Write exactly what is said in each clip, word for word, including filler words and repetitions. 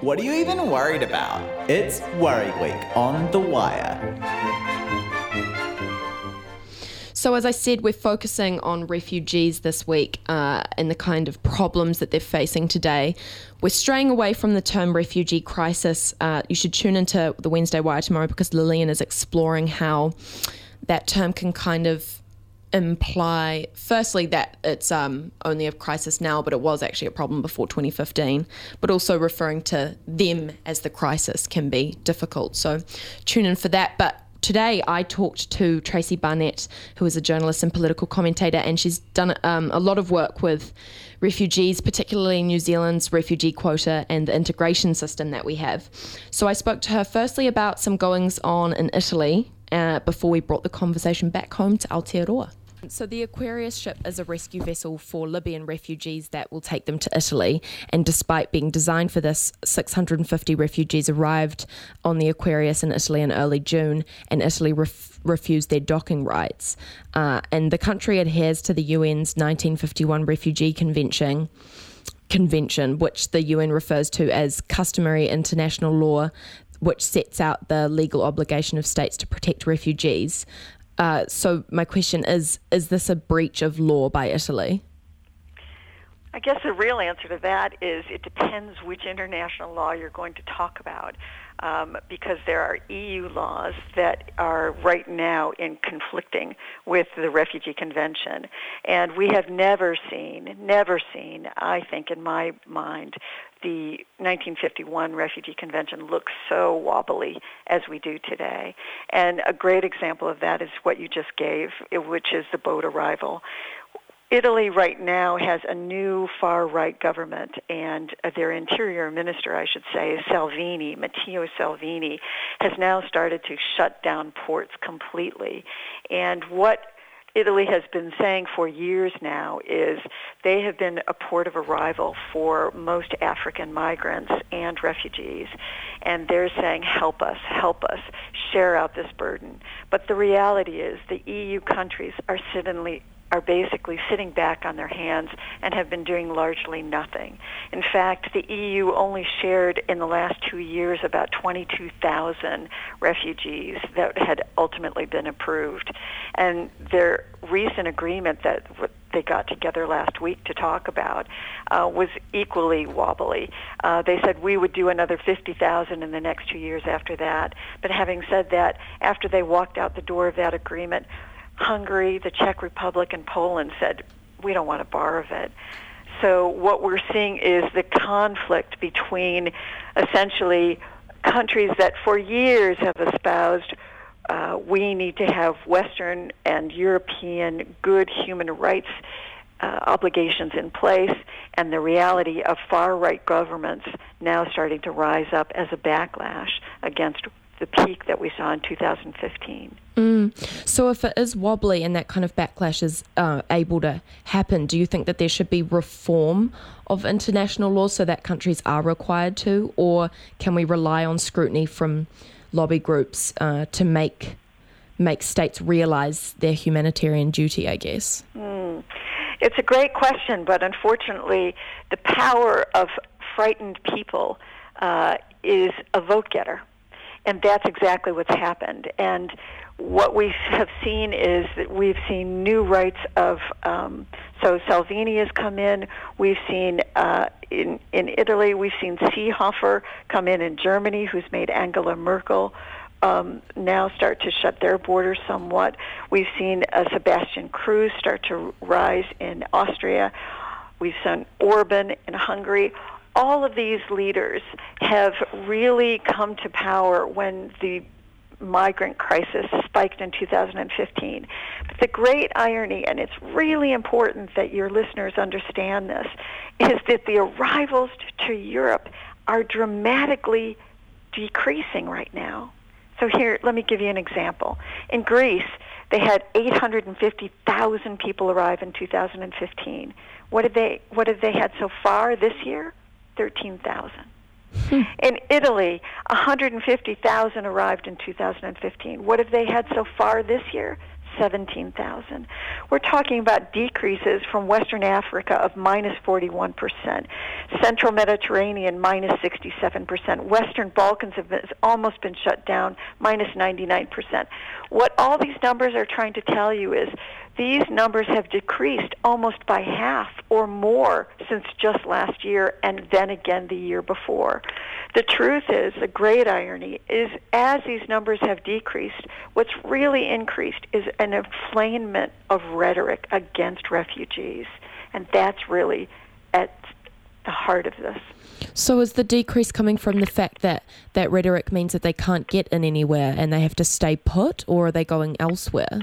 What are you even worried about? It's Worry Week on The Wire. So as I said, we're focusing on refugees this week uh, and the kind of problems that they're facing today. We're straying away from the term refugee crisis. Uh, you should tune into the Wednesday Wire tomorrow because Lillian is exploring how that term can kind of imply, firstly, that it's um, only a crisis now, but it was actually a problem before twenty fifteen, but also referring to them as the crisis can be difficult. So tune in for that. But today I talked to Tracy Barnett, who is a journalist and political commentator, and she's done um, a lot of work with refugees, particularly New Zealand's refugee quota and the integration system that we have. So I spoke to her firstly about some goings on in Italy uh, before we brought the conversation back home to Aotearoa. So the Aquarius ship is a rescue vessel for Libyan refugees that will take them to Italy. And despite being designed for this, six hundred fifty refugees arrived on the Aquarius in Italy in early June, and Italy ref- refused their docking rights. Uh, and the country adheres to the U N's nineteen fifty-one Refugee Convention, Convention, which the U N refers to as customary international law, which sets out the legal obligation of states to protect refugees. Uh, so my question is, is this a breach of law by Italy? I guess the real answer to that is it depends which international law you're going to talk about, um, because there are E U laws that are right now in conflicting with the Refugee Convention. And we have never seen, never seen, I think in my mind, the nineteen fifty-one Refugee Convention looks so wobbly as we do today. And a great example of that is what you just gave, which is the boat arrival. Italy right now has a new far-right government, and their interior minister, I should say, Salvini, Matteo Salvini, has now started to shut down ports completely. And what Italy has been saying for years now is they have been a port of arrival for most African migrants and refugees. And they're saying, help us, help us, share out this burden. But the reality is the E U countries are suddenly are basically sitting back on their hands and have been doing largely nothing. In fact, the E U only shared in the last two years about twenty-two thousand refugees that had ultimately been approved. And their recent agreement that they got together last week to talk about uh, was equally wobbly. Uh, they said we would do another fifty thousand in the next two years after that. But having said that, after they walked out the door of that agreement, Hungary, the Czech Republic, and Poland said, we don't want a bar of it. So what we're seeing is the conflict between essentially countries that for years have espoused uh, we need to have Western and European good human rights uh, obligations in place, and the reality of far-right governments now starting to rise up as a backlash against the peak that we saw in two thousand fifteen. Mm. So if it is wobbly and that kind of backlash is uh, able to happen, do you think that there should be reform of international law so that countries are required to, or can we rely on scrutiny from lobby groups uh, to make make states realise their humanitarian duty, I guess? Mm. It's a great question, but unfortunately the power of frightened people uh, is a vote-getter. And that's exactly what's happened. And what we have seen is that we've seen new rights of, um, so Salvini has come in. We've seen uh, in, in Italy, we've seen Seehofer come in in Germany, who's made Angela Merkel um, now start to shut their borders somewhat. We've seen uh, Sebastian Kurz start to rise in Austria. We've seen Orban in Hungary. All of these leaders have really come to power when the migrant crisis spiked in two thousand fifteen. But the great irony, and it's really important that your listeners understand this, is that the arrivals to Europe are dramatically decreasing right now. So here, let me give you an example. In Greece, they had eight hundred fifty thousand people arrive in two thousand fifteen. What have they, what have they had so far this year? thirteen thousand. Hmm. In Italy, one hundred fifty thousand arrived in two thousand fifteen. What have they had so far this year? seventeen thousand. We're talking about decreases from Western Africa of minus forty-one percent, Central Mediterranean minus sixty-seven percent, Western Balkans have been, almost been shut down, minus ninety-nine percent. What all these numbers are trying to tell you is these numbers have decreased almost by half or more since just last year and then again the year before. The truth is, the great irony is, as these numbers have decreased, what's really increased is an inflamement of rhetoric against refugees. And that's really at the heart of this. So is the decrease coming from the fact that that rhetoric means that they can't get in anywhere and they have to stay put, or are they going elsewhere?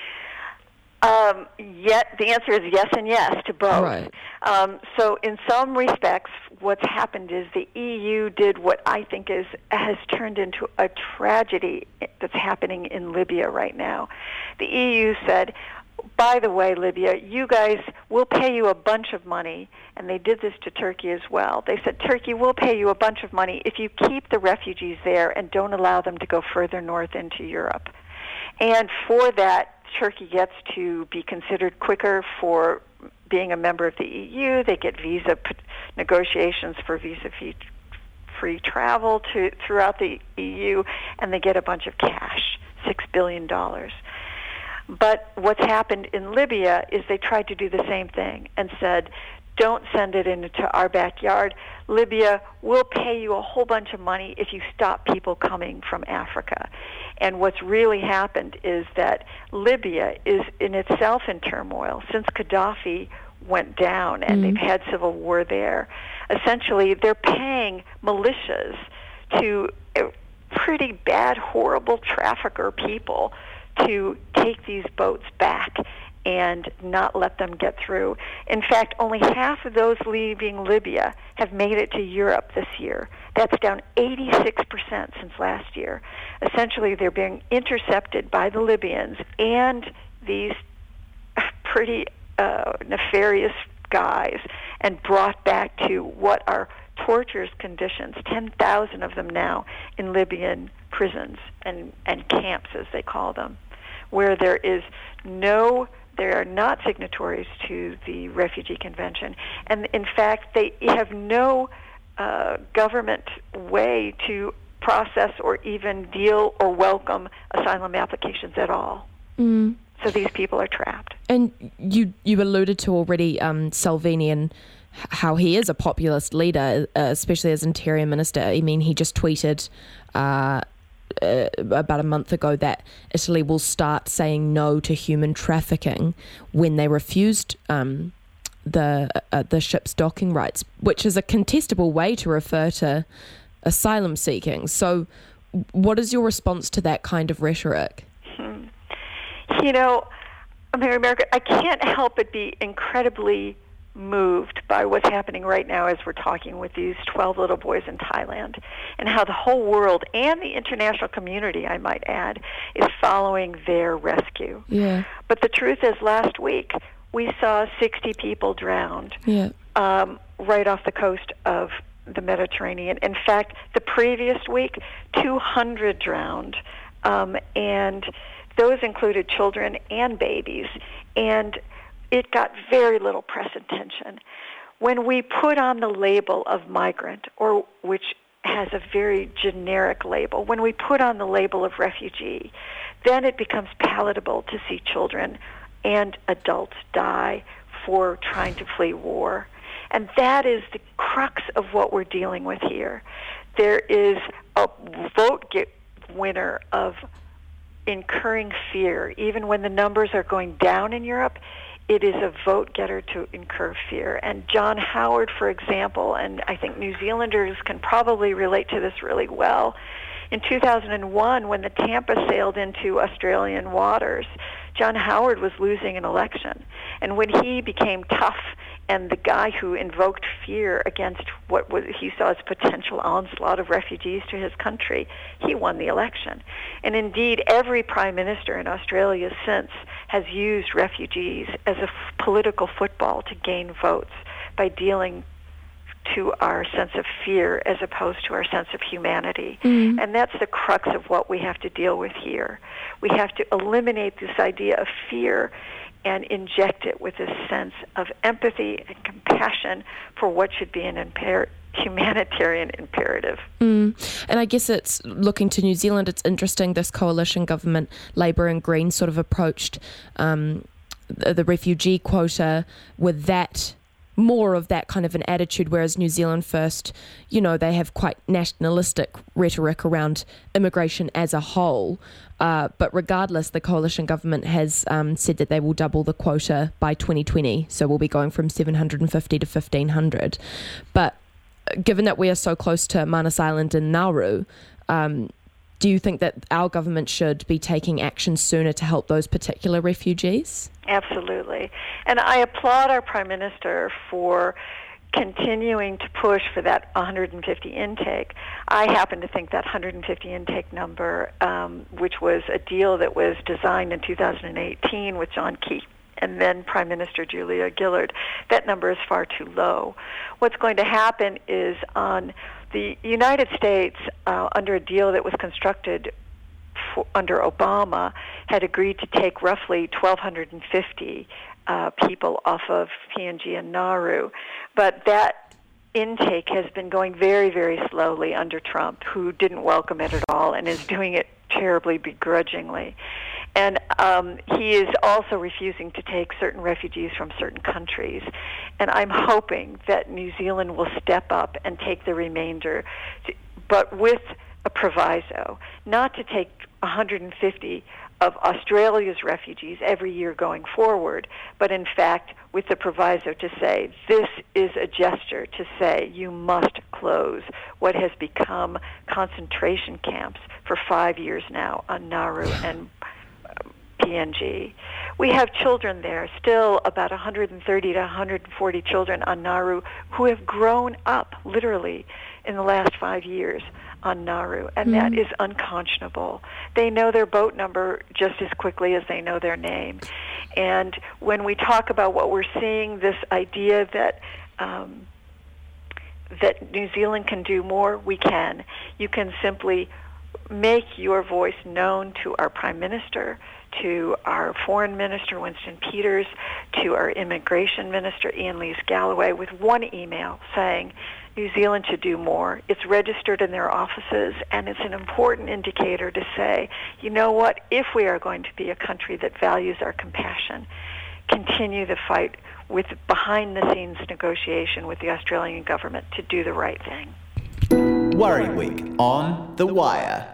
Um, yet the answer is yes and yes to both. Right. Um, so in some respects, what's happened is the E U did what I think is has turned into a tragedy that's happening in Libya right now. The E U said, by the way, Libya, you guys, we'll pay you a bunch of money, and they did this to Turkey as well. They said, Turkey, we'll pay you a bunch of money if you keep the refugees there and don't allow them to go further north into Europe. And for that, Turkey gets to be considered quicker for being a member of the E U. They get visa p- negotiations for visa-free free travel to throughout the E U, and they get a bunch of cash, six billion dollars. But what's happened in Libya is they tried to do the same thing and said, don't send it into our backyard. Libya, we'll pay you a whole bunch of money if you stop people coming from Africa. And what's really happened is that Libya is in itself in turmoil since Gaddafi went down, and mm. they've had civil war there. Essentially, they're paying militias to pretty bad, horrible trafficker people to take these boats back and not let them get through. In fact, only half of those leaving Libya have made it to Europe this year. That's down eighty-six percent since last year. Essentially, they're being intercepted by the Libyans and these pretty uh, nefarious guys and brought back to what are torturous conditions, ten thousand of them now in Libyan prisons and, and camps, as they call them, where there is no They are not signatories to the Refugee Convention. And in fact, they have no uh, government way to process or even deal or welcome asylum applications at all. Mm. So these people are trapped. And you, you alluded to already um, Salvini and how he is a populist leader, uh, especially as Interior Minister. I mean, he just tweeted Uh, Uh, about a month ago that Italy will start saying no to human trafficking when they refused um, the uh, the ship's docking rights, which is a contestable way to refer to asylum seeking. So what is your response to that kind of rhetoric? Hmm. You know, Mary America, I can't help but be incredibly moved by what's happening right now as we're talking with these twelve little boys in Thailand, and how the whole world and the international community, I might add, is following their rescue. Yeah. But the truth is, last week we saw sixty people drowned yeah. um, right off the coast of the Mediterranean. In fact, the previous week, two hundred drowned, um, and those included children and babies. And it got very little press attention. When we put on the label of migrant, or which has a very generic label, when we put on the label of refugee, then it becomes palatable to see children and adults die for trying to flee war. And that is the crux of what we're dealing with here. There is a vote get winner of incurring fear. Even when the numbers are going down in Europe, it is a vote-getter to incur fear. And John Howard, for example, and I think New Zealanders can probably relate to this really well, in two thousand one, when the Tampa sailed into Australian waters, John Howard was losing an election. And when he became tough, and the guy who invoked fear against what was, he saw as potential onslaught of refugees to his country, he won the election. And indeed, every prime minister in Australia since has used refugees as a f- political football to gain votes by dealing to our sense of fear as opposed to our sense of humanity. Mm. And that's the crux of what we have to deal with here. We have to eliminate this idea of fear and inject it with a sense of empathy and compassion for what should be an imper- humanitarian imperative. Mm. And I guess it's looking to New Zealand, it's interesting this coalition government, Labour and Greens, sort of approached um, the, the refugee quota with that, more of that kind of an attitude, whereas New Zealand First, you know, they have quite nationalistic rhetoric around immigration as a whole. Uh, but regardless, the coalition government has um, said that they will double the quota by twenty twenty. So we'll be going from seven hundred fifty to fifteen hundred. But given that we are so close to Manus Island and Nauru, um, do you think that our government should be taking action sooner to help those particular refugees? Absolutely. And I applaud our Prime Minister for continuing to push for that one hundred fifty intake. I happen to think that one hundred fifty intake number, um, which was a deal that was designed in two thousand eighteen with John Key and then Prime Minister Julia Gillard, that number is far too low. What's going to happen is on the United States, uh, under a deal that was constructed for, under Obama, had agreed to take roughly one thousand two hundred fifty uh, people off of P N G and Nauru. But that intake has been going very, very slowly under Trump, who didn't welcome it at all and is doing it terribly begrudgingly. And um, he is also refusing to take certain refugees from certain countries. And I'm hoping that New Zealand will step up and take the remainder, to, but with a proviso, not to take one hundred fifty of Australia's refugees every year going forward, but in fact with the proviso to say this is a gesture to say you must close what has become concentration camps for five years now on Nauru and P N G. We have children there, still about one hundred thirty to one hundred forty children on Nauru who have grown up literally in the last five years on Nauru, and mm. that is unconscionable. They know their boat number just as quickly as they know their name. And when we talk about what we're seeing, this idea that um, that New Zealand can do more, we can. You can simply make your voice known to our Prime Minister, to our Foreign Minister, Winston Peters, to our Immigration Minister, Ian Lees-Galloway, with one email saying New Zealand should do more. It's registered in their offices, and it's an important indicator to say, you know what, if we are going to be a country that values our compassion, continue the fight with behind-the-scenes negotiation with the Australian government to do the right thing. Worry Week on The Wire.